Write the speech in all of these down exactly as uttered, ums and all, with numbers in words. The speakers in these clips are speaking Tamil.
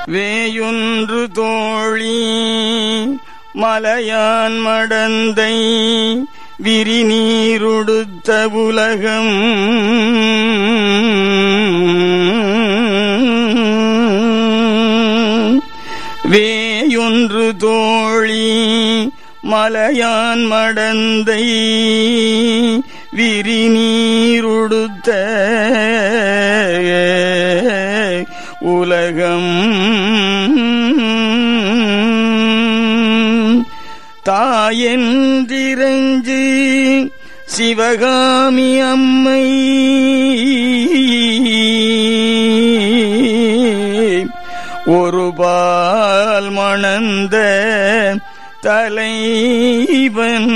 வேயொன்று தோழி மலையான் மடந்தை விரிநீருடுத்த உலகம் வேயொன்று தோழி மலையான் மடந்தை விரிநீருடுத்த உலகம் தாயென்றிரஞ்சு சிவகாமி அம்மை ஒருபால் மணந்த தலைவன்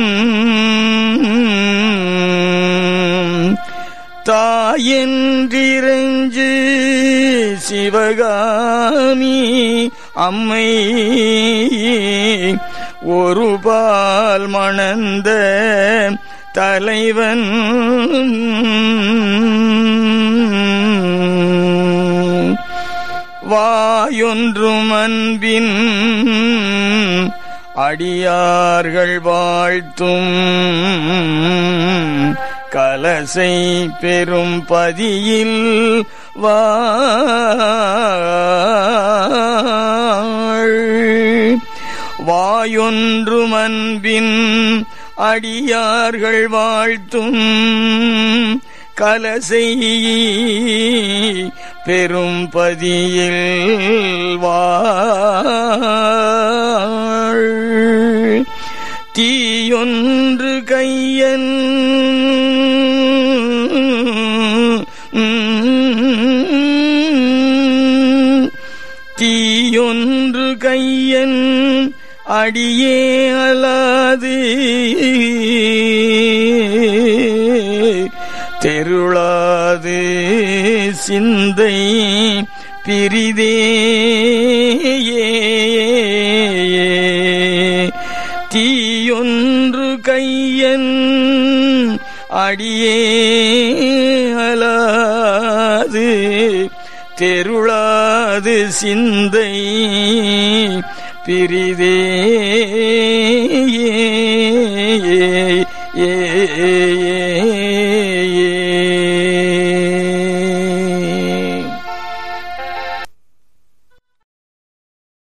தாயென்றிரஞ்சு சிவகாமி அம்மை ஒருபால் மணந்த தலைவன் வாயொன்றும் அன்பின் அடியார்கள் வாழ்த்தும் கலசை பெரும் பதியில் வாழ் வாயொன்றும் அன்பின் அடியார்கள் வாழ்த்தும் கலசை பெரும் பதியில் வாழ் தீயொன்று கையன் தீயொன்று கையன் அடியே அலாது தெருளாது சிந்தை பிரிதே தீயொன்று கையன் அடியே அலாது தெருளாது சிந்தை பிரிதே